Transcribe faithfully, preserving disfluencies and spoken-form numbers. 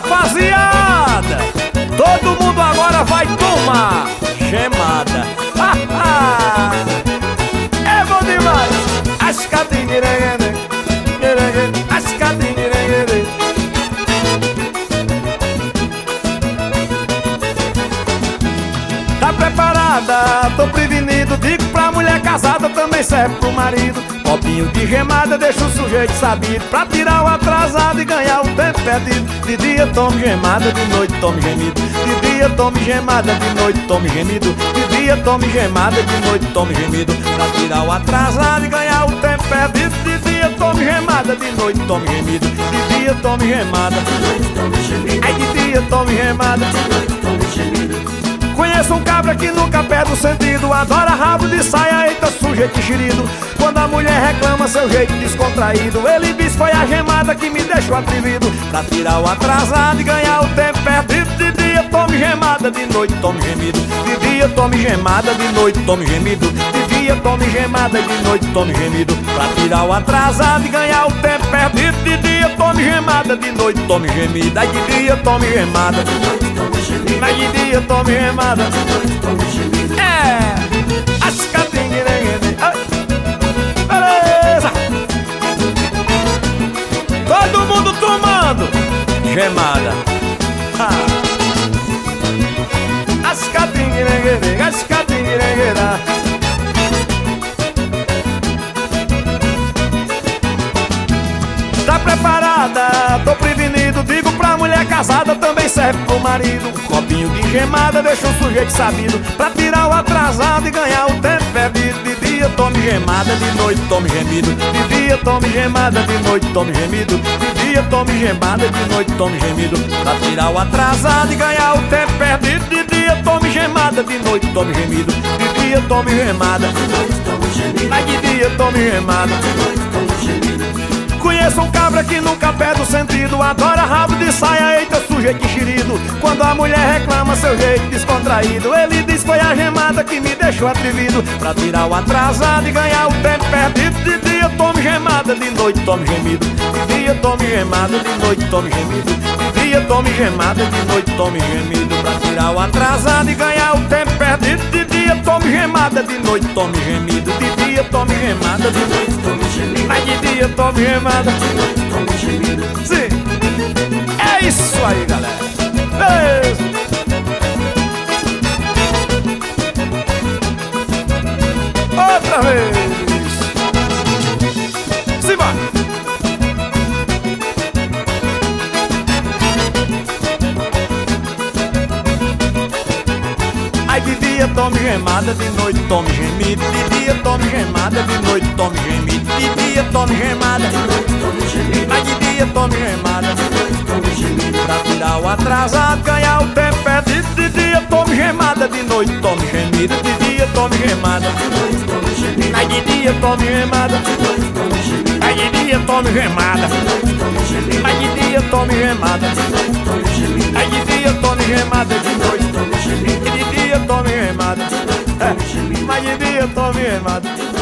rapaziada, todo mundo agora vai tomar gemada. É bom demais. As cadingueirê, as cadingueirê. Tá preparada? Tô prevenido. Digo pra mulher casada, também serve pro marido. Copinho de gemada deixa o sujeito sabido, pra tirar o atrasado e ganhar o tempo perdido. De dia tome gemada, de noite tome gemido. De dia tome gemada, de noite tome gemido. De dia tome gemada, de noite tome gemido, pra tirar o atrasado e ganhar o tempo perdido. De dia tome gemada, de noite tome gemido. De dia tome gemada, de noite tome gemido. Ai, de dia tome gemada, de noite tome gemido. Conheço um cabra que nunca perde o sentido, adora rabo de saia, eita sujeito enxerido. Quando a mulher reclama seu jeito descontraído, ele diz foi a gemada que me deixou atrevido, pra tirar o atrasado e ganhar o tempo perdido. De dia tome gemada, de noite tome gemido. De dia tome gemada, de noite tome gemido. De dia tome gemada, de noite tome gemido, pra tirar o atrasado e ganhar o tempo perdido. De dia tome gemada, de noite tome gemido. Ai, de dia tome gemada, de noite tome gemido. Ai, de dia tome gemada, de noite tome gemido. É, as cadingueirinhas. Beleza. Todo mundo tomando gemada. Ah. As cadingueirinhas, as cadingueirinhas. Tá preparada? Tô prevenido. Digo pra mulher casada, também serve pro marido. Um copinho de gemada deixa o sujeito sabido, pra tirar o atrasado e ganhar o tempo perdido. De dia tome gemada, de noite tome gemido. De dia tome gemada, de noite tome gemido. De dia tome gemada, de noite tome gemido, pra tirar o atrasado e ganhar o tempo perdido. De dia tome gemada, de noite tome gemido. De dia tome gemada, de noite tome gemido. Ai, de dia tome gemada, de noite tome gemido. Conheço um cabra que nunca perde o sentido, adora rabo de saia, eita sujeito enxerido. Quando a mulher reclama seu jeito descontraído, ele diz foi a gemada que me deixou atrevido, pra tirar o atrasado e ganhar o tempo perdido. De dia tome gemada, de noite tome gemido. De dia tome gemada, de noite tome gemido. De dia tome gemada, de noite tome gemido, pra tirar o atrasado e ganhar o tempo perdido. De dia tome gemada, de noite tome gemido. De dia tome gemada, de noite tome gemido. Mas de dia tome gemada, de noite tome gemido. Sim, é isso aí, galera. Beijo. Outra vez. Simbora. Ai, de dia tome gemada, de noite tome gemido. De dia tome gemada, de noite tome gemido. De dia tome gemada, de noite tome gemido. Ai, de dia tome gemada, de noite tome gemido, pra tirar o atrasado, ganhar o tempo perdido. De dia tome gemada, de noite tome gemido. De dia tome gemada, de noite tome gemido. Ai, de dia tome gemada, de noite tome gemido. Ai, de dia tome gemada, de noite tome gemido. Ai, de dia tome gemada, de noite tome gemido. Ai, de dia tome gemada, de noite tome gemido. De dia tome gemada, de noite tome gemido. Mas de dia tome gemada.